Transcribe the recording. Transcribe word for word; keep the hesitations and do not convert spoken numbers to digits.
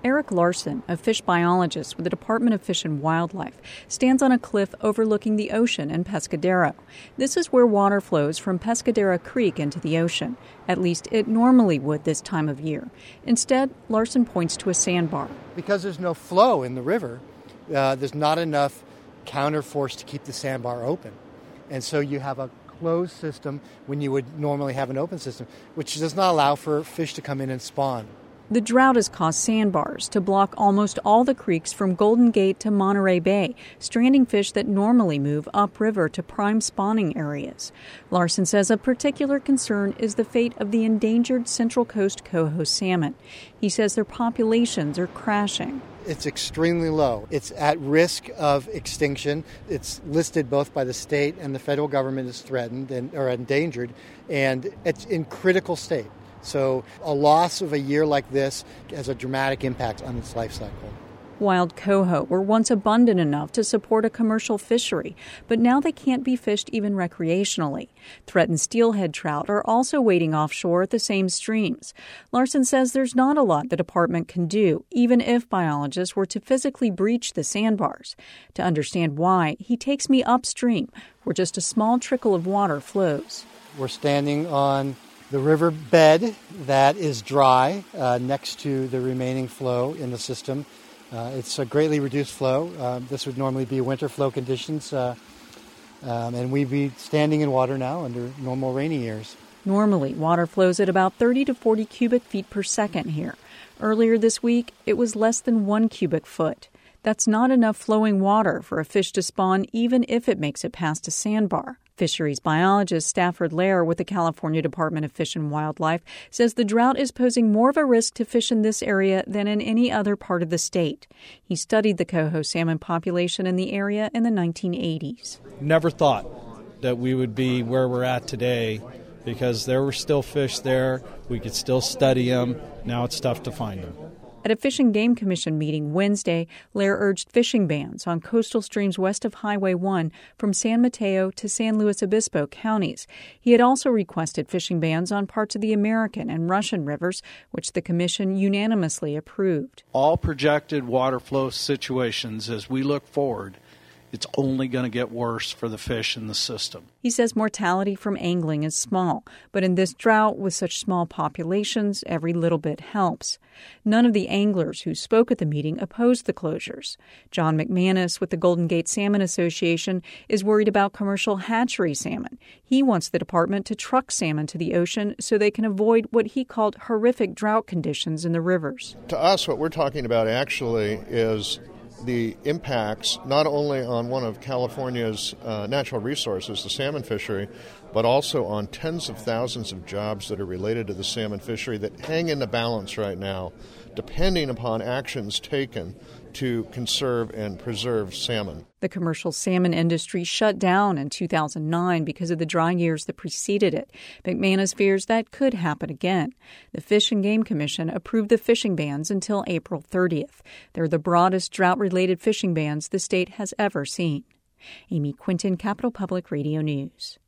Eric Larson, a fish biologist with the Department of Fish and Wildlife, stands on a cliff overlooking the ocean in Pescadero. This is where water flows from Pescadero Creek into the ocean. At least it normally would this time of year. Instead, Larson points to a sandbar. Because there's no flow in the river, uh, there's not enough counterforce to keep the sandbar open. And so you have a closed system when you would normally have an open system, which does not allow for fish to come in and spawn. The drought has caused sandbars to block almost all the creeks from Golden Gate to Monterey Bay, stranding fish that normally move upriver to prime spawning areas. Larson says a particular concern is the fate of the endangered Central Coast coho salmon. He says their populations are crashing. It's extremely low. It's at risk of extinction. It's listed both by the state and the federal government as threatened and or endangered, and it's in critical state. So a loss of a year like this has a dramatic impact on its life cycle. Wild coho were once abundant enough to support a commercial fishery, but now they can't be fished even recreationally. Threatened steelhead trout are also wading offshore at the same streams. Larson says there's not a lot the department can do, even if biologists were to physically breach the sandbars. To understand why, he takes me upstream, where just a small trickle of water flows. We're standing on the river bed that is dry uh, next to the remaining flow in the system. Uh, it's a greatly reduced flow. Uh, this would normally be winter flow conditions, uh, um, and we'd be standing in water now under normal rainy years. Normally, water flows at about thirty to forty cubic feet per second here. Earlier this week, it was less than one cubic foot. That's not enough flowing water for a fish to spawn, even if it makes it past a sandbar. Fisheries biologist Stafford Lair with the California Department of Fish and Wildlife says the drought is posing more of a risk to fish in this area than in any other part of the state. He studied the coho salmon population in the area in the nineteen eighties. Never thought that we would be where we're at today because there were still fish there. We could still study them. Now it's tough to find them. At a Fish and Game Commission meeting Wednesday, Lair urged fishing bans on coastal streams west of Highway one from San Mateo to San Luis Obispo counties. He had also requested fishing bans on parts of the American and Russian rivers, which the commission unanimously approved. All projected water flow situations as we look forward, it's only going to get worse for the fish in the system. He says mortality from angling is small, but in this drought with such small populations, every little bit helps. None of the anglers who spoke at the meeting opposed the closures. John McManus with the Golden Gate Salmon Association is worried about commercial hatchery salmon. He wants the department to truck salmon to the ocean so they can avoid what he called horrific drought conditions in the rivers. To us, what we're talking about actually is the impacts not only on one of California's uh, natural resources, the salmon fishery, but also on tens of thousands of jobs that are related to the salmon fishery that hang in the balance right now, depending upon actions taken to conserve and preserve salmon. The commercial salmon industry shut down in two thousand nine because of the dry years that preceded it. McManus fears that could happen again. The Fish and Game Commission approved the fishing bans until April thirtieth. They're the broadest drought-related fishing bans the state has ever seen. Amy Quinton, Capitol Public Radio News.